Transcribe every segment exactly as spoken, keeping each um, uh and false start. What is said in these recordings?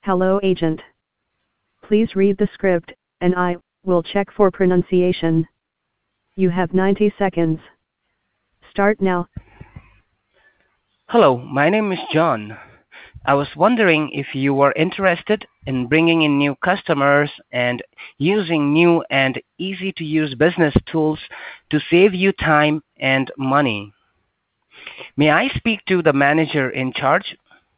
Hello agent. Please read the script, and I will check for pronunciation. You have ninety seconds. Start now. Hello, my name is John. I was wondering if you were interested in bringing in new customers and using new and easy to use business tools to save you time and money. May I speak to the manager in charge?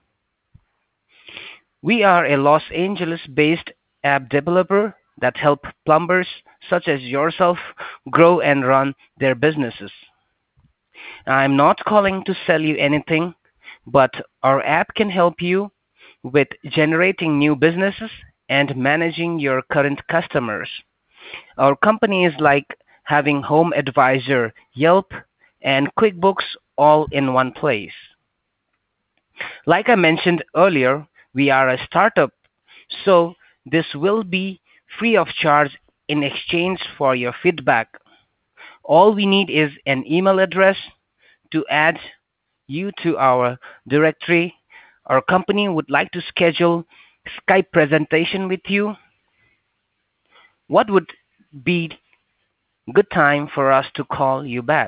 We are a Los Angeles based app developer that help plumbers such as yourself grow and run their businesses. I'm not calling to sell you anything, but our app can help you with generating new businesses and managing your current customers. Our company is like having Home Advisor, Yelp, and QuickBooks all in one place. Like I mentioned earlier, we are a startup, so this will be free of charge in exchange for your feedback. All we need is an email address to add you to our directory. Our company would like to schedule Skype presentation with you. What would be good time for us to call you back?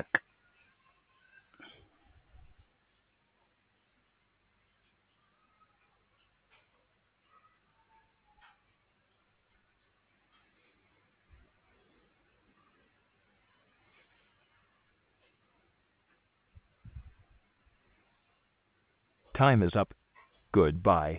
Time is up. Goodbye.